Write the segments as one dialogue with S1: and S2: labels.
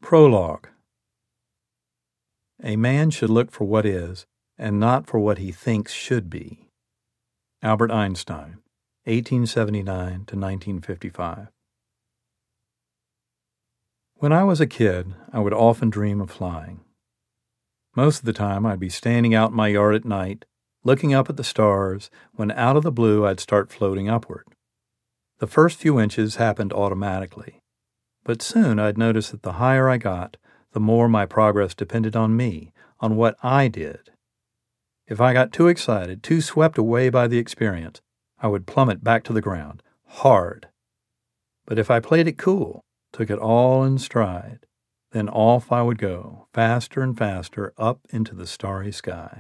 S1: Prologue. A man should look for what is, and not for what he thinks should be. Albert Einstein, 1879 to 1955. When I was a kid, I would often dream of flying. Most of the time, I'd be standing out in my yard at night, looking up at the stars, when out of the blue I'd start floating upward. The first few inches happened automatically, but soon I'd notice that the higher I got, the more my progress depended on me, on what I did. If I got too excited, too swept away by the experience, I would plummet back to the ground, hard. But if I played it cool, took it all in stride, then off I would go, faster and faster, up into the starry sky.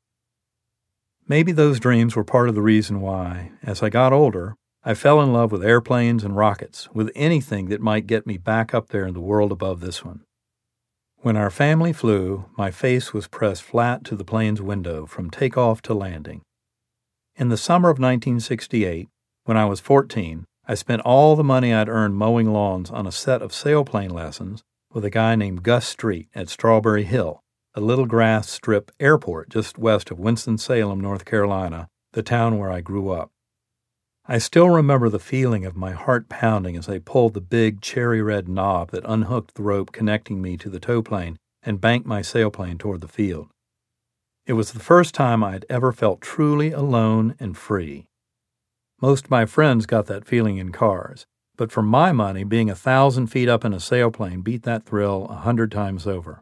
S1: Maybe those dreams were part of the reason why, as I got older, I fell in love with airplanes and rockets, with anything that might get me back up there in the world above this one. When our family flew, my face was pressed flat to the plane's window from takeoff to landing. In the summer of 1968, when I was 14, I spent all the money I'd earned mowing lawns on a set of sailplane lessons with a guy named Gus Street at Strawberry Hill, a little grass strip airport just west of Winston-Salem, North Carolina, the town where I grew up. I still remember the feeling of my heart pounding as I pulled the big cherry-red knob that unhooked the rope connecting me to the tow plane and banked my sailplane toward the field. It was the first time I had ever felt truly alone and free. Most of my friends got that feeling in cars, but for my money, being 1,000 feet up in a sailplane beat that thrill 100 times over.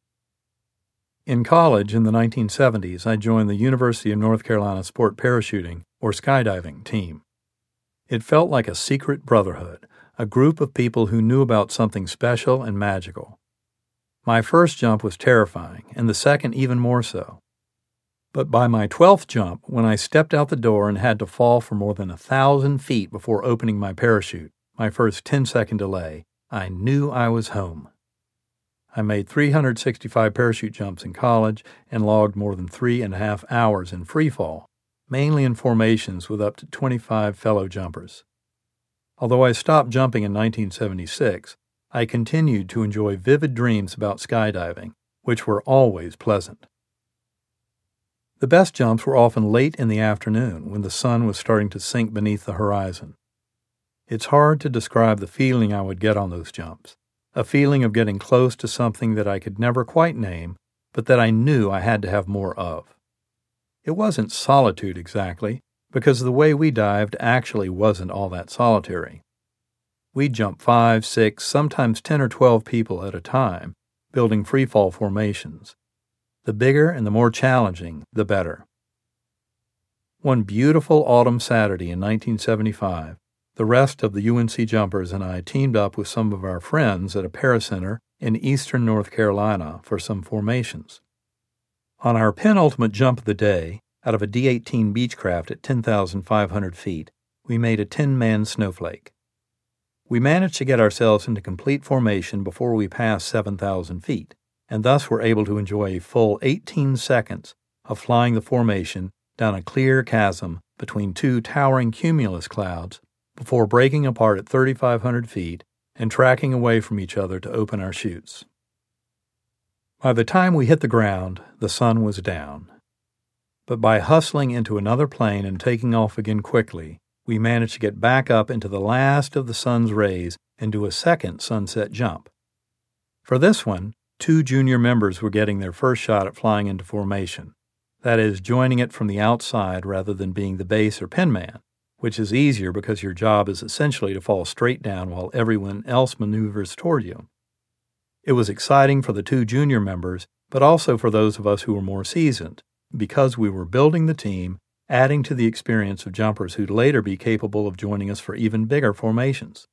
S1: In college in the 1970s, I joined the University of North Carolina Sport Parachuting, or skydiving, team. It felt like a secret brotherhood, a group of people who knew about something special and magical. My first jump was terrifying, and the second even more so. But by my 12th jump, when I stepped out the door and had to fall for more than 1,000 feet before opening my parachute, my first 10-second delay, I knew I was home. I made 365 parachute jumps in college and logged more than 3.5 hours in free fall, mainly in formations with up to 25 fellow jumpers. Although I stopped jumping in 1976, I continued to enjoy vivid dreams about skydiving, which were always pleasant. The best jumps were often late in the afternoon when the sun was starting to sink beneath the horizon. It's hard to describe the feeling I would get on those jumps, a feeling of getting close to something that I could never quite name, but that I knew I had to have more of. It wasn't solitude exactly, because the way we dived actually wasn't all that solitary. We'd jump 5, 6, sometimes 10 or 12 people at a time, building freefall formations. The bigger and the more challenging, the better. One beautiful autumn Saturday in 1975, the rest of the UNC jumpers and I teamed up with some of our friends at a paracenter in eastern North Carolina for some formations. On our penultimate jump of the day, out of a D-18 Beechcraft at 10,500 feet, we made a 10-man snowflake. We managed to get ourselves into complete formation before we passed 7,000 feet, and thus were able to enjoy a full 18 seconds of flying the formation down a clear chasm between two towering cumulus clouds before breaking apart at 3,500 feet and tracking away from each other to open our chutes. By the time we hit the ground, the sun was down. But by hustling into another plane and taking off again quickly, we managed to get back up into the last of the sun's rays and do a second sunset jump. For this one, 2 junior members were getting their first shot at flying into formation, that is, joining it from the outside rather than being the base or pinman, which is easier because your job is essentially to fall straight down while everyone else maneuvers toward you. It was exciting for the 2 junior members, but also for those of us who were more seasoned, because we were building the team, adding to the experience of jumpers who'd later be capable of joining us for even bigger formations.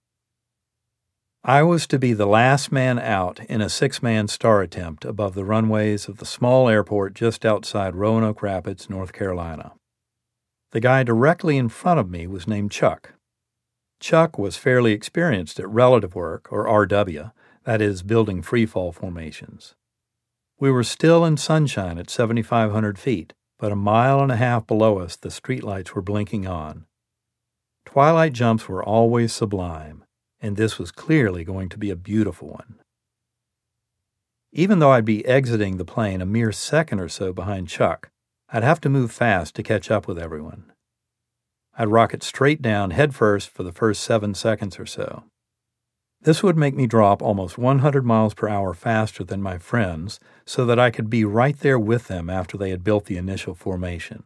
S1: I was to be the last man out in a 6-man star attempt above the runways of the small airport just outside Roanoke Rapids, North Carolina. The guy directly in front of me was named Chuck. Chuck was fairly experienced at relative work, or RW, that is, building freefall formations. We were still in sunshine at 7,500 feet, but 1.5 miles below us the streetlights were blinking on. Twilight jumps were always sublime, and this was clearly going to be a beautiful one. Even though I'd be exiting the plane a mere second or so behind Chuck, I'd have to move fast to catch up with everyone. I'd rocket straight down headfirst for the first 7 seconds or so. This would make me drop almost 100 miles per hour faster than my friends so that I could be right there with them after they had built the initial formation.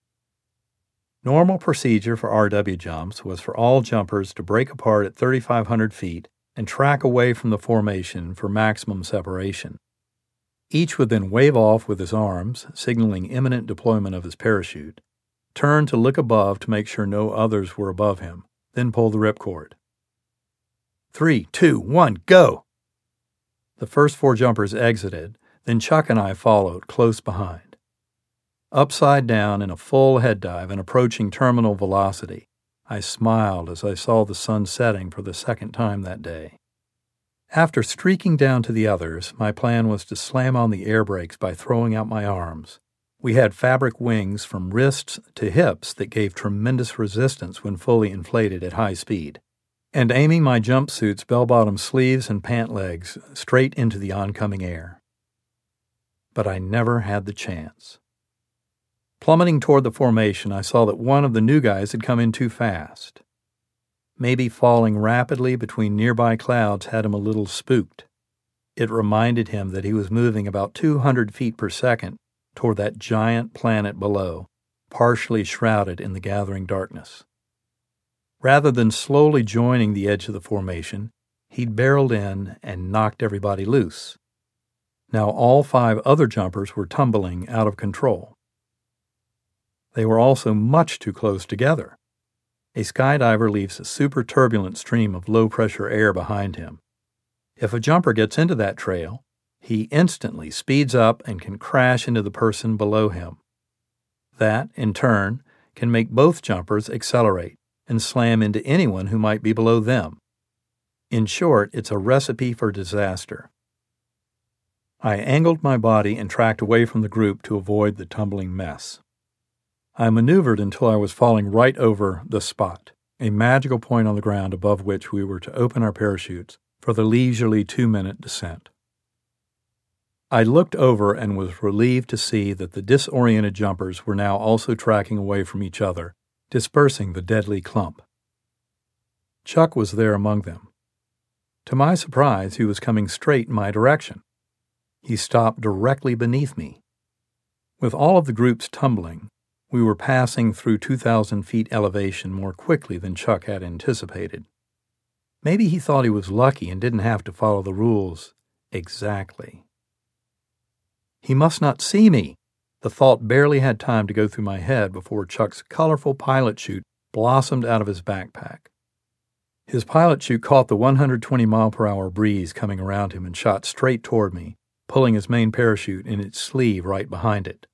S1: Normal procedure for RW jumps was for all jumpers to break apart at 3,500 feet and track away from the formation for maximum separation. Each would then wave off with his arms, signaling imminent deployment of his parachute, turn to look above to make sure no others were above him, then pull the ripcord. 3, 2, 1, go! The first 4 jumpers exited, then Chuck and I followed, close behind. Upside down in a full head dive and approaching terminal velocity, I smiled as I saw the sun setting for the second time that day. After streaking down to the others, my plan was to slam on the air brakes by throwing out my arms. We had fabric wings from wrists to hips that gave tremendous resistance when fully inflated at high speed, and aiming my jumpsuit's bell-bottom sleeves and pant legs straight into the oncoming air. But I never had the chance. Plummeting toward the formation, I saw that one of the new guys had come in too fast. Maybe falling rapidly between nearby clouds had him a little spooked. It reminded him that he was moving about 200 feet per second toward that giant planet below, partially shrouded in the gathering darkness. Rather than slowly joining the edge of the formation, he'd barreled in and knocked everybody loose. Now all 5 other jumpers were tumbling out of control. They were also much too close together. A skydiver leaves a super turbulent stream of low-pressure air behind him. If a jumper gets into that trail, he instantly speeds up and can crash into the person below him. That, in turn, can make both jumpers accelerate and slam into anyone who might be below them. In short, it's a recipe for disaster. I angled my body and tracked away from the group to avoid the tumbling mess. I maneuvered until I was falling right over the spot, a magical point on the ground above which we were to open our parachutes for the leisurely 2-minute descent. I looked over and was relieved to see that the disoriented jumpers were now also tracking away from each other, dispersing the deadly clump. Chuck was there among them. To my surprise, he was coming straight in my direction. He stopped directly beneath me. With all of the groups tumbling, we were passing through 2,000 feet elevation more quickly than Chuck had anticipated. Maybe he thought he was lucky and didn't have to follow the rules exactly. He must not see me. The thought barely had time to go through my head before Chuck's colorful pilot chute blossomed out of his backpack. His pilot chute caught the 120-mile-per-hour breeze coming around him and shot straight toward me, pulling his main parachute in its sleeve right behind it.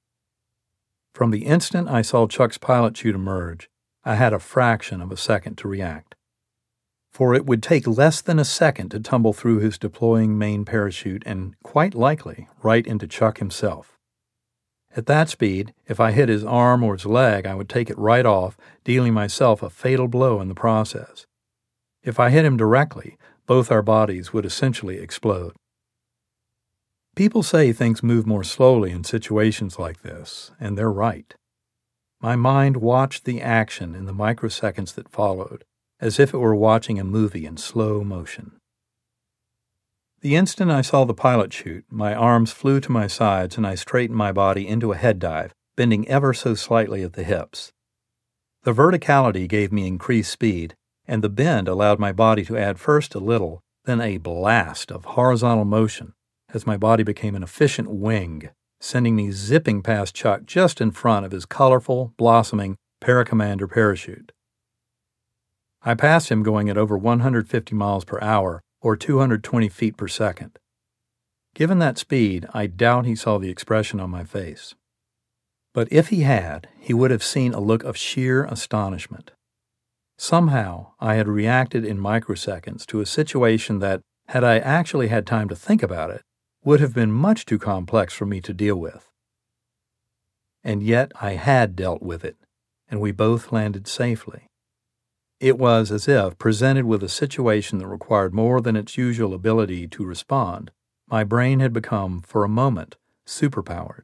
S1: From the instant I saw Chuck's pilot chute emerge, I had a fraction of a second to react. For it would take less than a second to tumble through his deploying main parachute and, quite likely, right into Chuck himself. At that speed, if I hit his arm or his leg, I would take it right off, dealing myself a fatal blow in the process. If I hit him directly, both our bodies would essentially explode. People say things move more slowly in situations like this, and they're right. My mind watched the action in the microseconds that followed, as if it were watching a movie in slow motion. The instant I saw the pilot chute, my arms flew to my sides and I straightened my body into a head dive, bending ever so slightly at the hips. The verticality gave me increased speed, and the bend allowed my body to add first a little, then a blast of horizontal motion as my body became an efficient wing, sending me zipping past Chuck just in front of his colorful, blossoming Paracommander parachute. I passed him going at over 150 miles per hour, or 220 feet per second. Given that speed, I doubt he saw the expression on my face. But if he had, he would have seen a look of sheer astonishment. Somehow, I had reacted in microseconds to a situation that, had I actually had time to think about it, would have been much too complex for me to deal with. And yet I had dealt with it, and we both landed safely. It was as if, presented with a situation that required more than its usual ability to respond, My brain had become, for a moment, superpowered.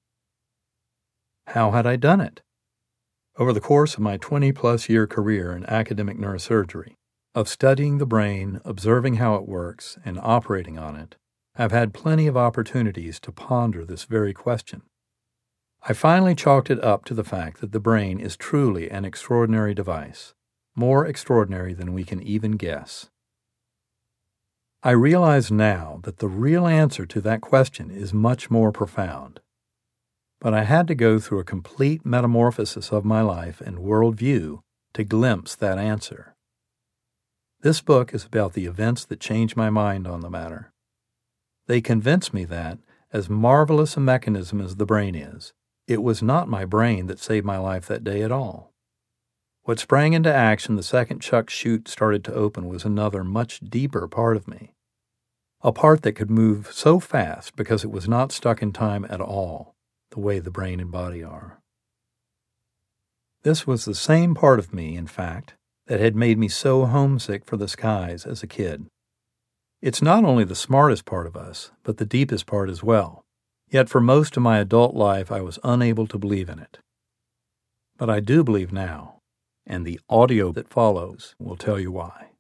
S1: How had I done it? Over the course of my 20-plus year career in academic neurosurgery, of studying the brain, observing how it works, and operating on it, I've had plenty of opportunities to ponder this very question. I finally chalked it up to the fact that the brain is truly an extraordinary device, more extraordinary than we can even guess. I realize now that the real answer to that question is much more profound. But I had to go through a complete metamorphosis of my life and worldview to glimpse that answer. This book is about the events that changed my mind on the matter. They convinced me that, as marvelous a mechanism as the brain is, it was not my brain that saved my life that day at all. What sprang into action the second Chuck's chute started to open was another, much deeper part of me. A part that could move so fast because it was not stuck in time at all, the way the brain and body are. This was the same part of me, in fact, that had made me so homesick for the skies as a kid. It's not only the smartest part of us, but the deepest part as well. Yet for most of my adult life I was unable to believe in it. But I do believe now, and the audio that follows will tell you why.